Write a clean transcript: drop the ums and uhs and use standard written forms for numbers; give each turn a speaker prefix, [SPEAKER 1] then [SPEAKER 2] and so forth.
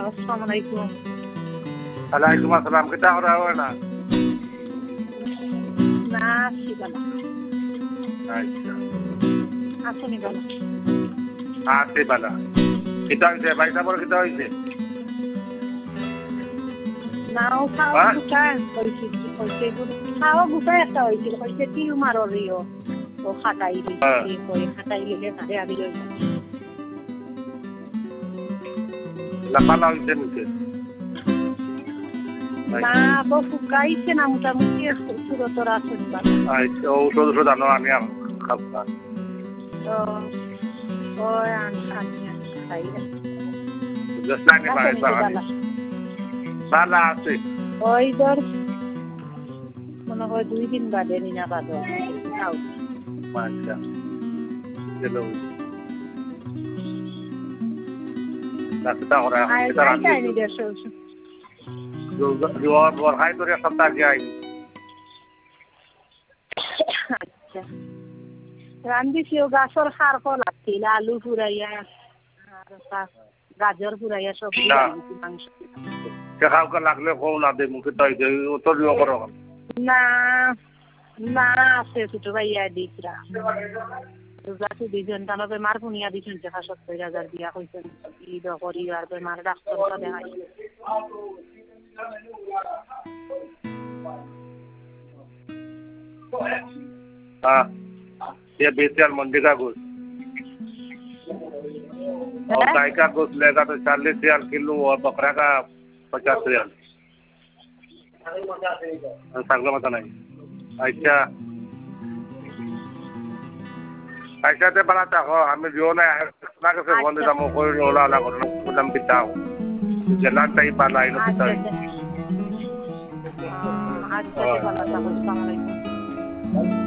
[SPEAKER 1] Assalamualaikum.
[SPEAKER 2] Waalaikumsalam. Kita orang na.
[SPEAKER 1] Nasi bala.
[SPEAKER 2] Acha.
[SPEAKER 1] Asuni bala.
[SPEAKER 2] Ase bala. Kita hoise ভাই সাহেব kita hoise.
[SPEAKER 1] Naও খাওয়া গুটাই হইছে হইছে খাওয়া গুটাই একটা হইছে হইছে টিউমারর রিও ও খাটাই দিছি কই খাটাই লিলে তারে আবি লই
[SPEAKER 2] La pala hoise নিচে।
[SPEAKER 1] না বসু কাইছে না মোটামুটি সুরতর আছে
[SPEAKER 2] আচ্ছা ঔষধ আনো আমি খাবো না।
[SPEAKER 1] তো ওই আনি খাই
[SPEAKER 2] জসলানি ভাই বালা আছে
[SPEAKER 1] ওই ধর মনে হয় 2 দিন বাদে নিনা বাদে খাও
[SPEAKER 2] আচ্ছা চলো রাস্তা ওরা
[SPEAKER 1] এটা রানি দেশো
[SPEAKER 2] जो और हाई तो रे सप्ताह के आई
[SPEAKER 1] আচ্ছা রান্দি সিও গাছর খার কো লাগছিল আলু পুরাইয়া আর গাজর পুরাইয়া সব মাংস
[SPEAKER 2] কে খাও কা লাগলে কো না দে মুখে তাই দে ও তো দিও করো
[SPEAKER 1] না না আছে ছোট ভাইয়া দিকরা দুজাতি দুজন তানো বেমার পুনিয়া দিছেন 70000 দিয়া কইছেন ই দ করি আর বেমার ডাক্তার তো দেখাই
[SPEAKER 2] हाँ ये बेसियाल मंडी का गोश्त और गाय का गोश्त लेगा तो 40 रियाल किलो और बकरा का 50 रियाल सांगला मत नहीं अच्छा ऐसा ते बनाता हो हमें जो ना है ना के से बंद दमो कोई रोला ना करो कुदम पिताओ जलान ताई पाला इनो पिता
[SPEAKER 1] अच्छा वाला अस्सलाम वालेकुम